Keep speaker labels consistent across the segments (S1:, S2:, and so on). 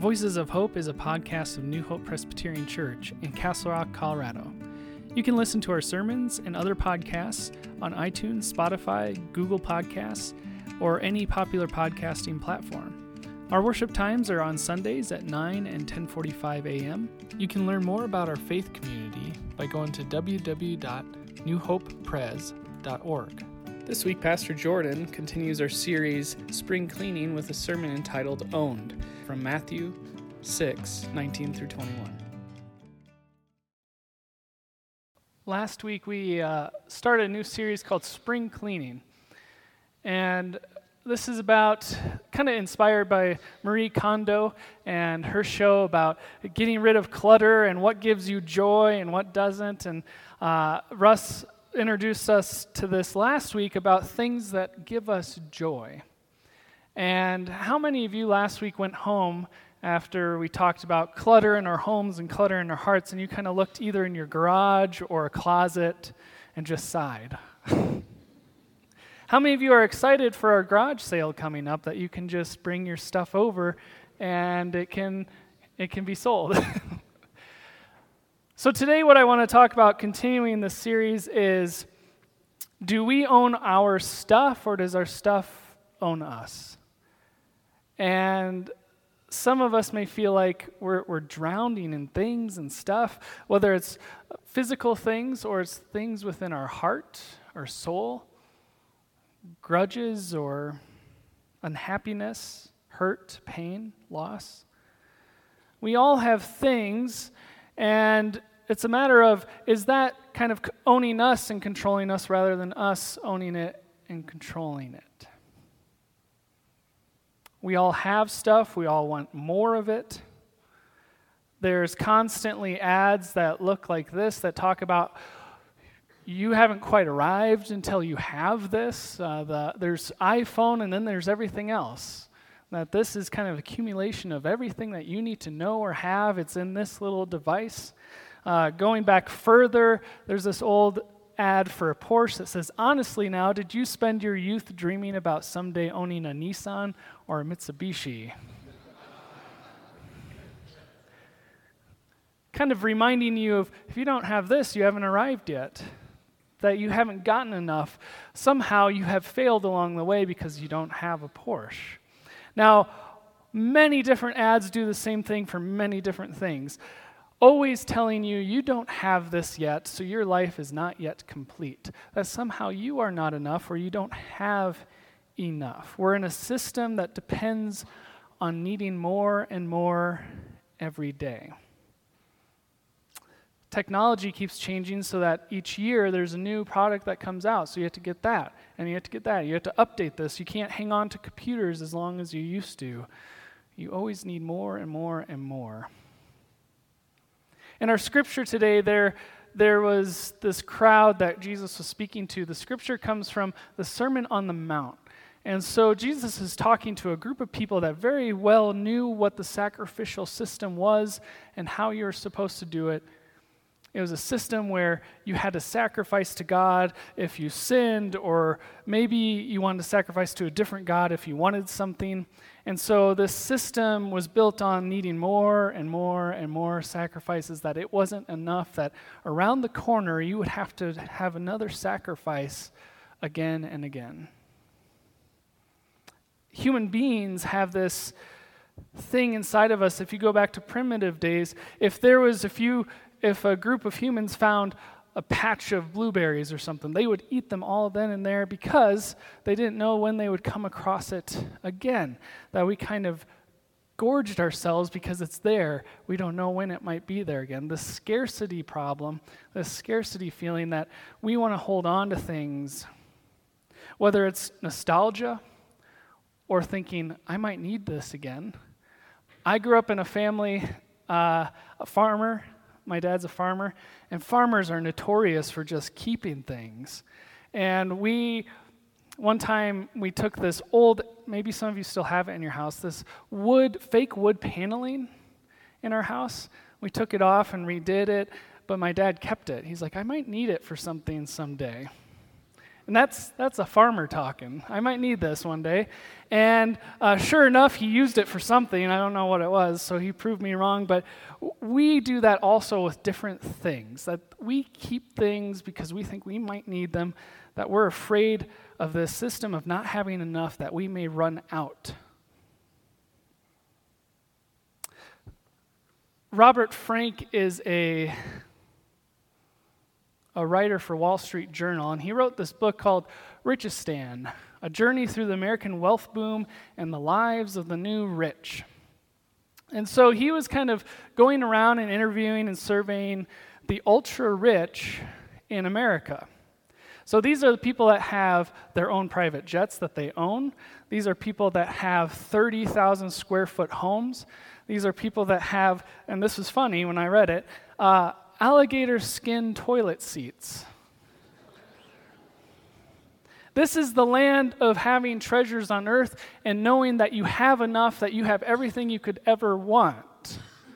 S1: Voices of Hope is a podcast of New Hope Presbyterian Church in Castle Rock, Colorado. You can listen to our sermons and other podcasts on iTunes, Spotify, Google Podcasts, or any popular podcasting platform. Our worship times are on Sundays at 9 and 10:45 a.m. You can learn more about our faith community by going to www.newhopepres.org. This week, Pastor Jordan continues our series, Spring Cleaning, with a sermon entitled Owned, from Matthew 6:19 through 21. Last week, we started a new series called Spring Cleaning. And this is about, kind of inspired by Marie Kondo and her show about getting rid of clutter and what gives you joy and what doesn't. And Russ introduced us to this last week about things that give us joy. And how many of you last week went home after we talked about clutter in our homes and clutter in our hearts, and you kind of looked either in your garage or a closet and just sighed? How many of you are excited for our garage sale coming up, that you can just bring your stuff over and it can be sold? So today what I want to talk about, continuing this series, is do we own our stuff or does our stuff own us? And some of us may feel like we're drowning in things and stuff, whether it's physical things or it's things within our heart or soul, grudges or unhappiness, hurt, pain, loss. We all have things, and it's a matter of, is that kind of owning us and controlling us rather than us owning it and controlling it? We all have stuff. We all want more of it. There's constantly ads that look like this that talk about you haven't quite arrived until you have this. There's iPhone and then there's everything else. That this is kind of accumulation of everything that you need to know or have. It's in this little device. Going back further, there's this old ad for a Porsche that says, honestly now, did you spend your youth dreaming about someday owning a Nissan or a Mitsubishi? Kind of reminding you of, if you don't have this, you haven't arrived yet. That you haven't gotten enough. Somehow you have failed along the way because you don't have a Porsche. Now, many different ads do the same thing for many different things. Always telling you, you don't have this yet, so your life is not yet complete. That somehow you are not enough or you don't have enough. We're in a system that depends on needing more and more every day. Technology keeps changing so that each year there's a new product that comes out, so you have to get that, and you have to get that. You have to update this. You can't hang on to computers as long as you used to. You always need more and more and more. In our scripture today, there was this crowd that Jesus was speaking to. The scripture comes from the Sermon on the Mount. And so Jesus is talking to a group of people that very well knew what the sacrificial system was and how you were supposed to do it. It was a system where you had to sacrifice to God if you sinned, or maybe you wanted to sacrifice to a different God if you wanted something. And so this system was built on needing more and more and more sacrifices, that it wasn't enough, that around the corner you would have to have another sacrifice again and again. Human beings have this thing inside of us. If you go back to primitive days, if a group of humans found a patch of blueberries or something, they would eat them all then and there because they didn't know when they would come across it again. That we kind of gorged ourselves because it's there. We don't know when it might be there again. The scarcity problem, the scarcity feeling that we want to hold on to things, whether it's nostalgia or thinking, I might need this again. I grew up in a family, a farmer. My dad's a farmer, and farmers are notorious for just keeping things. And one time we took this old, maybe some of you still have it in your house, this fake wood paneling in our house. We took it off and redid it, but my dad kept it. He's like, I might need it for something someday. And And that's a farmer talking. I might need this one day. And sure enough, he used it for something. I don't know what it was, so he proved me wrong. But we do that also with different things, that we keep things because we think we might need them, that we're afraid of this system of not having enough, that we may run out. Robert Frank is a writer for Wall Street Journal, and he wrote this book called Richistan, A Journey Through the American Wealth Boom and the Lives of the New Rich. And so he was kind of going around and interviewing and surveying the ultra-rich in America. So these are the people that have their own private jets that they own. These are people that have 30,000 square foot homes. These are people that have, and this was funny when I read it, alligator skin toilet seats. This is the land of having treasures on earth and knowing that you have enough, that you have everything you could ever want.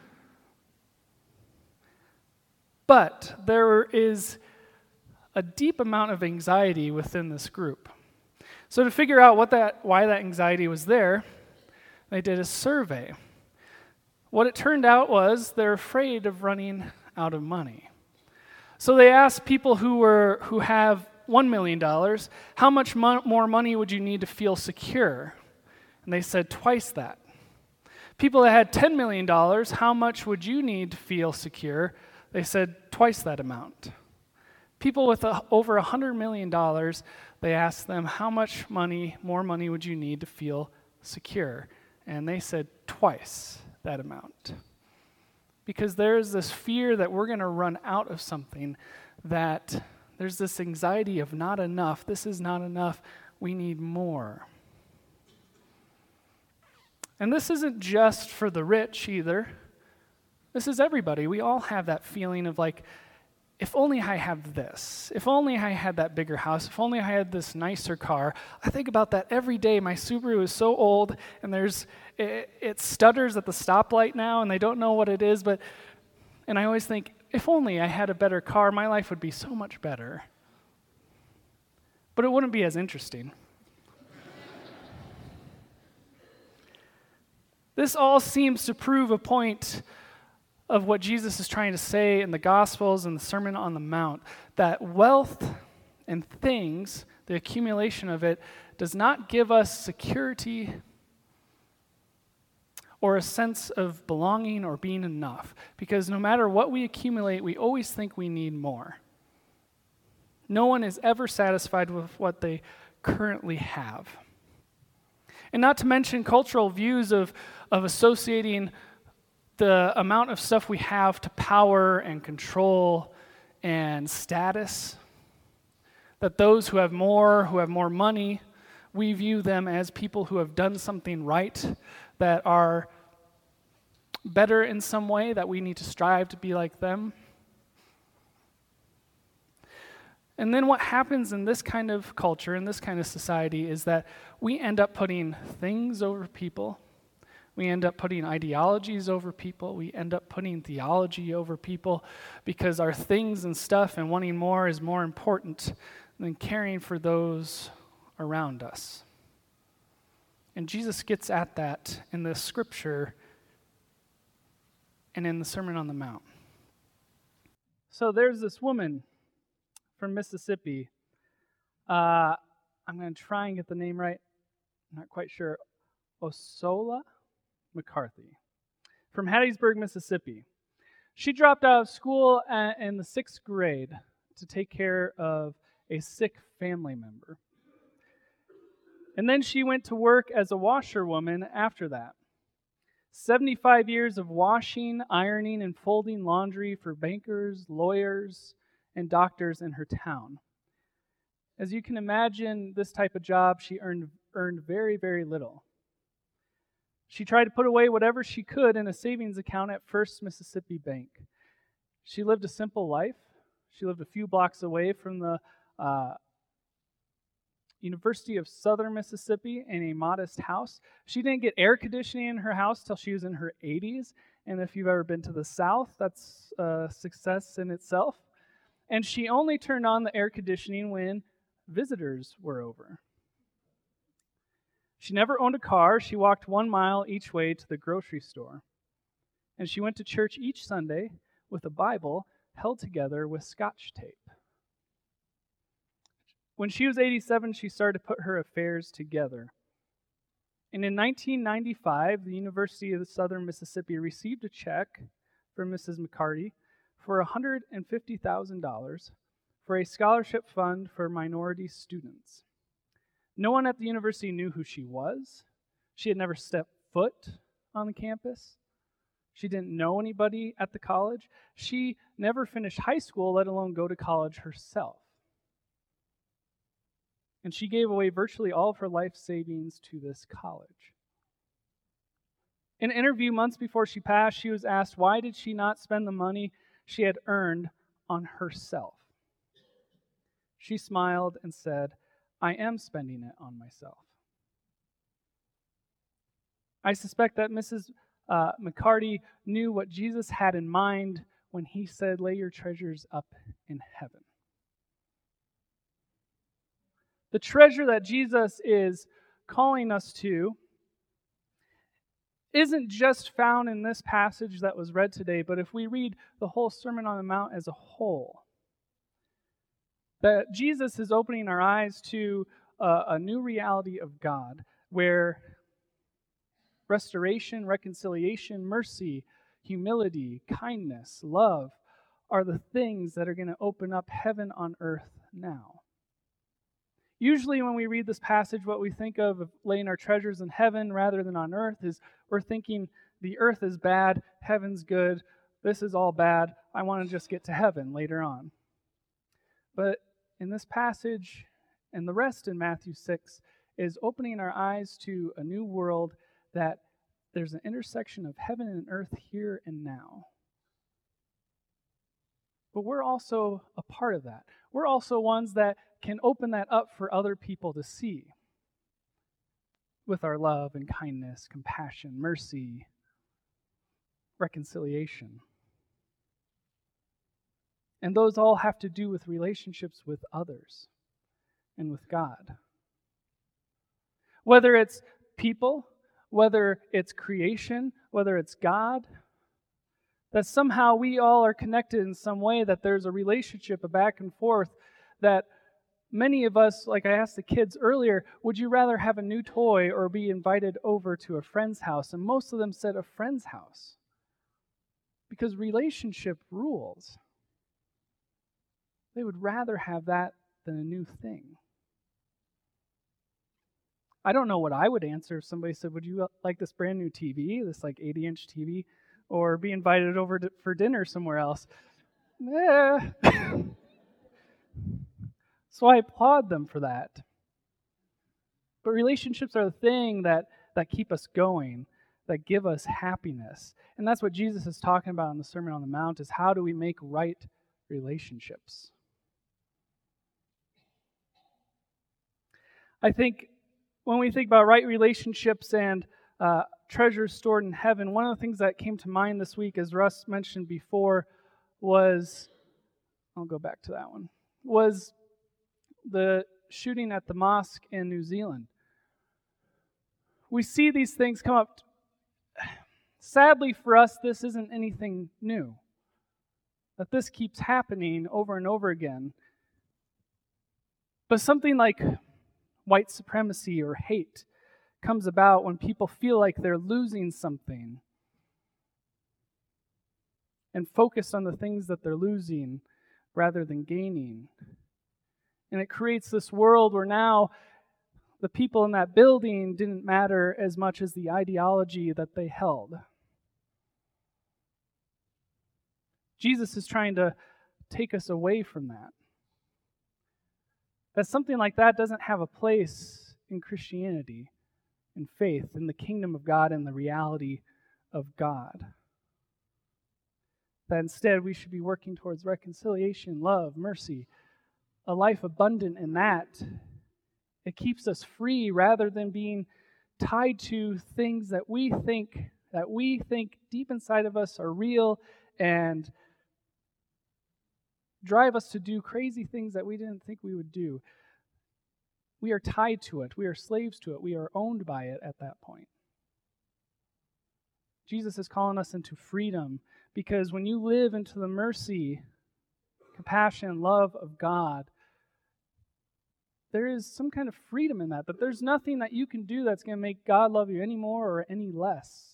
S1: But there is a deep amount of anxiety within this group. So to figure out why that anxiety was there, they did a survey. What it turned out was they're afraid of running out of money. So they asked people who have $1 million, how much more money would you need to feel secure? And they said twice that. People that had $10 million, how much would you need to feel secure? They said twice that amount. People with over $100 million, they asked them, how much more money would you need to feel secure? And they said twice that amount. Because there's this fear that we're going to run out of something, that there's this anxiety of not enough. This is not enough. We need more. And this isn't just for the rich either. This is everybody. We all have that feeling of like, if only I have this. If only I had that bigger house. If only I had this nicer car. I think about that every day. My Subaru is so old, and it stutters at the stoplight now, and they don't know what it is. And I always think, if only I had a better car, my life would be so much better. But it wouldn't be as interesting. This all seems to prove a point of what Jesus is trying to say in the Gospels and the Sermon on the Mount, that wealth and things, the accumulation of it, does not give us security or a sense of belonging or being enough. Because no matter what we accumulate, we always think we need more. No one is ever satisfied with what they currently have. And not to mention cultural views of associating the amount of stuff we have to power and control and status, that those who have more money, we view them as people who have done something right, that are better in some way, that we need to strive to be like them. And then what happens in this kind of culture, in this kind of society, is that we end up putting things over people. We end up putting ideologies over people. We end up putting theology over people because our things and stuff and wanting more is more important than caring for those around us. And Jesus gets at that in the scripture and in the Sermon on the Mount. So there's this woman from Mississippi. I'm going to try and get the name right. I'm not quite sure. Osola McCarthy from Hattiesburg, Mississippi. She dropped out of school in the 6th grade to take care of a sick family member. And then she went to work as a washerwoman after that. 75 years of washing, ironing, and folding laundry for bankers, lawyers, and doctors in her town. As you can imagine, this type of job, she earned very, very little. She tried to put away whatever she could in a savings account at First Mississippi Bank. She lived a simple life. She lived a few blocks away from the University of Southern Mississippi in a modest house. She didn't get air conditioning in her house till she was in her 80s. And if you've ever been to the South, that's a success in itself. And she only turned on the air conditioning when visitors were over. She never owned a car. She walked 1 mile each way to the grocery store. And she went to church each Sunday with a Bible held together with Scotch tape. When she was 87, she started to put her affairs together. And in 1995, the University of Southern Mississippi received a check from Mrs. McCarty for $150,000 for a scholarship fund for minority students. No one at the university knew who she was. She had never stepped foot on the campus. She didn't know anybody at the college. She never finished high school, let alone go to college herself. And she gave away virtually all of her life savings to this college. In an interview months before she passed, she was asked why did she not spend the money she had earned on herself. She smiled and said, "I am spending it on myself." I suspect that Mrs. McCarty knew what Jesus had in mind when he said, "Lay your treasures up in heaven." The treasure that Jesus is calling us to isn't just found in this passage that was read today, but if we read the whole Sermon on the Mount as a whole, that Jesus is opening our eyes to a new reality of God, where restoration, reconciliation, mercy, humility, kindness, love are the things that are going to open up heaven on earth now. Usually when we read this passage, what we think of laying our treasures in heaven rather than on earth is we're thinking the earth is bad, heaven's good, this is all bad, I want to just get to heaven later on. But in this passage, and the rest in Matthew 6, is opening our eyes to a new world that there's an intersection of heaven and earth here and now. But we're also a part of that. We're also ones that can open that up for other people to see with our love and kindness, compassion, mercy, reconciliation. And those all have to do with relationships with others and with God. Whether it's people, whether it's creation, whether it's God, that somehow we all are connected in some way, that there's a relationship, a back and forth, that many of us, like I asked the kids earlier, would you rather have a new toy or be invited over to a friend's house? And most of them said a friend's house. Because relationship rules. They would rather have that than a new thing. I don't know what I would answer if somebody said, would you like this brand new TV, this like 80-inch TV, or be invited over for dinner somewhere else? So I applaud them for that. But relationships are the thing that keep us going, that give us happiness. And that's what Jesus is talking about in the Sermon on the Mount, is how do we make right relationships? I think when we think about right relationships and treasures stored in heaven, one of the things that came to mind this week, as Russ mentioned before, was, I'll go back to that one, was the shooting at the mosque in New Zealand. We see these things come up. Sadly for us, this isn't anything new. That this keeps happening over and over again. But something like white supremacy or hate comes about when people feel like they're losing something and focus on the things that they're losing rather than gaining. And it creates this world where now the people in that building didn't matter as much as the ideology that they held. Jesus is trying to take us away from that. That something like that doesn't have a place in Christianity, in faith, in the kingdom of God, and the reality of God. That instead we should be working towards reconciliation, love, mercy, a life abundant in that. It keeps us free rather than being tied to things that we think deep inside of us are real and drive us to do crazy things that we didn't think we would do. We are tied to it. We are slaves to it. We are owned by it at that point. Jesus is calling us into freedom because when you live into the mercy, compassion, love of God, there is some kind of freedom in that there's nothing that you can do that's going to make God love you any more or any less.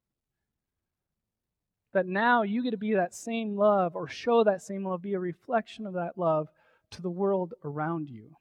S1: That now you get to be that same love or show that same love, be a reflection of that love to the world around you.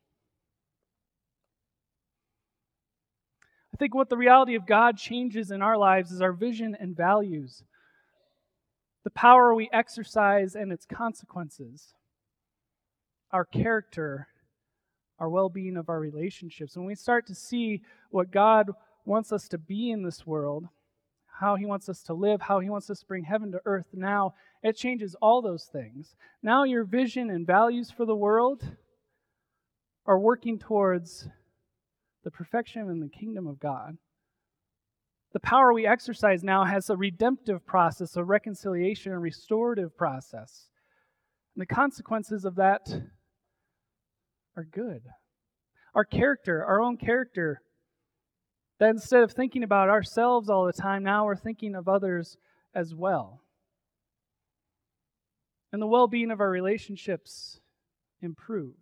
S1: I think what the reality of God changes in our lives is our vision and values, the power we exercise and its consequences, our character, our well-being of our relationships. When we start to see what God wants us to be in this world, how He wants us to live, how He wants us to bring heaven to earth now, it changes all those things. Now your vision and values for the world are working towards the perfection and the kingdom of God. The power we exercise now has a redemptive process, a reconciliation, a restorative process. And the consequences of that are good. Our character, our own character, that instead of thinking about ourselves all the time, now we're thinking of others as well. And the well-being of our relationships improve.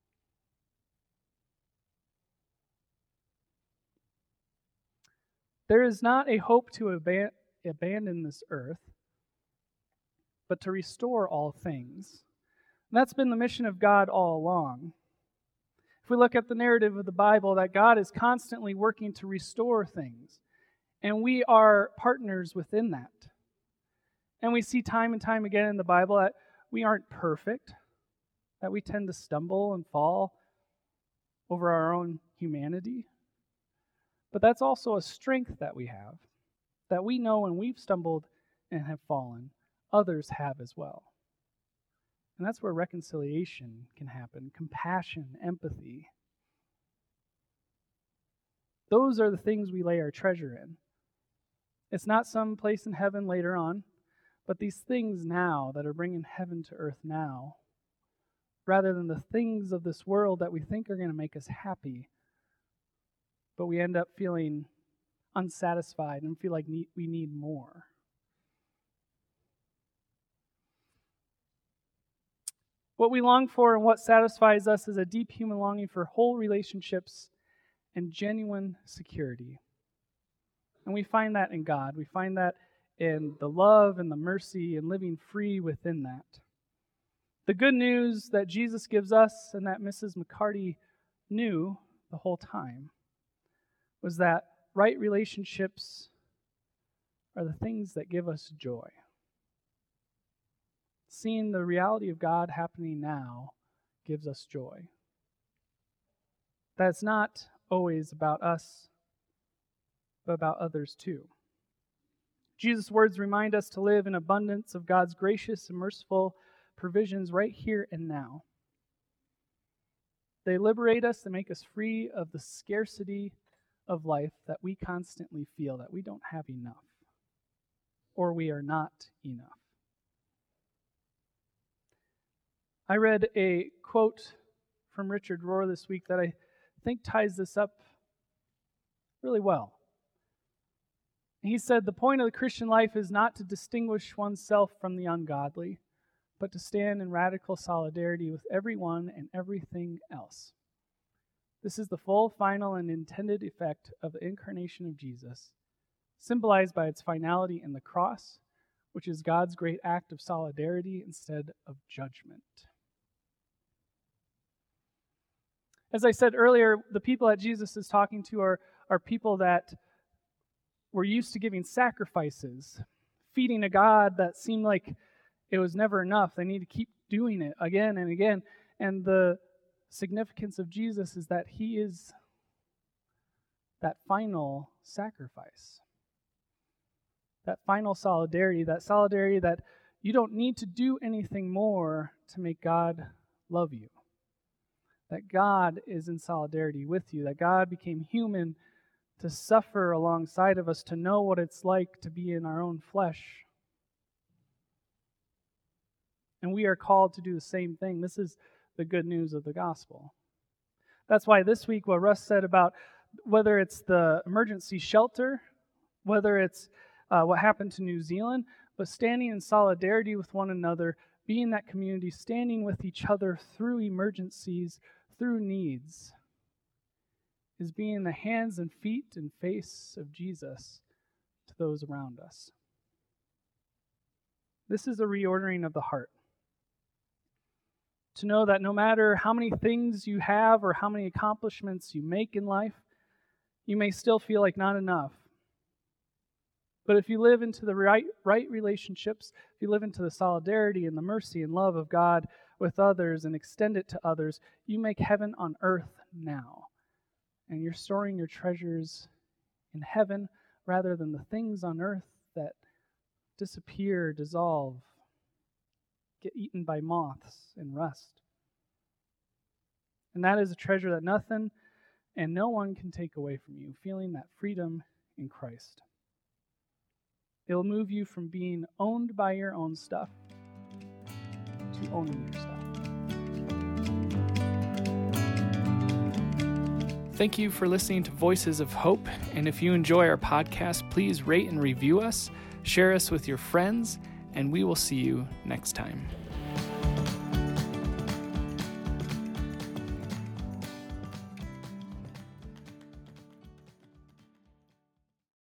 S1: There is not a hope to abandon this earth, but to restore all things. And that's been the mission of God all along. If we look at the narrative of the Bible, that God is constantly working to restore things, and we are partners within that. And we see time and time again in the Bible that we aren't perfect, that we tend to stumble and fall over our own humanity. But that's also a strength that we have, that we know when we've stumbled and have fallen, others have as well. And that's where reconciliation can happen, compassion, empathy. Those are the things we lay our treasure in. It's not some place in heaven later on, but these things now that are bringing heaven to earth now, rather than the things of this world that we think are going to make us happy, but we end up feeling unsatisfied and feel like we need more. What we long for and what satisfies us is a deep human longing for whole relationships and genuine security. And we find that in God. We find that in the love and the mercy and living free within that. The good news that Jesus gives us and that Mrs. McCarty knew the whole time was that right relationships are the things that give us joy. Seeing the reality of God happening now gives us joy. That's not always about us, but about others too. Jesus' words remind us to live in abundance of God's gracious and merciful provisions right here and now. They liberate us and make us free of the scarcity of life that we constantly feel, that we don't have enough, or we are not enough. I read a quote from Richard Rohr this week that I think ties this up really well. He said, "The point of the Christian life is not to distinguish oneself from the ungodly, but to stand in radical solidarity with everyone and everything else. This is the full, final, and intended effect of the incarnation of Jesus, symbolized by its finality in the cross, which is God's great act of solidarity instead of judgment." As I said earlier, the people that Jesus is talking to are people that were used to giving sacrifices, feeding a God that seemed like it was never enough. They need to keep doing it again and again. And the significance of Jesus is that He is that final sacrifice, that final solidarity that you don't need to do anything more to make God love you. That God is in solidarity with you, that God became human to suffer alongside of us, to know what it's like to be in our own flesh. And we are called to do the same thing. This is the good news of the gospel. That's why this week, what Russ said about whether it's the emergency shelter, whether it's what happened to New Zealand, but standing in solidarity with one another, being that community, standing with each other through emergencies, through needs, is being the hands and feet and face of Jesus to those around us. This is a reordering of the heart. To know that no matter how many things you have or how many accomplishments you make in life, you may still feel like not enough. But if you live into the right relationships, if you live into the solidarity and the mercy and love of God with others and extend it to others, you make heaven on earth now. And you're storing your treasures in heaven rather than the things on earth that disappear, dissolve, get eaten by moths and rust. And that is a treasure that nothing and no one can take away from you, feeling that freedom in Christ. It'll move you from being owned by your own stuff to owning your stuff. Thank you for listening to Voices of Hope, and if you enjoy our podcast, please rate and review us, share us with your friends, and we will see you next time.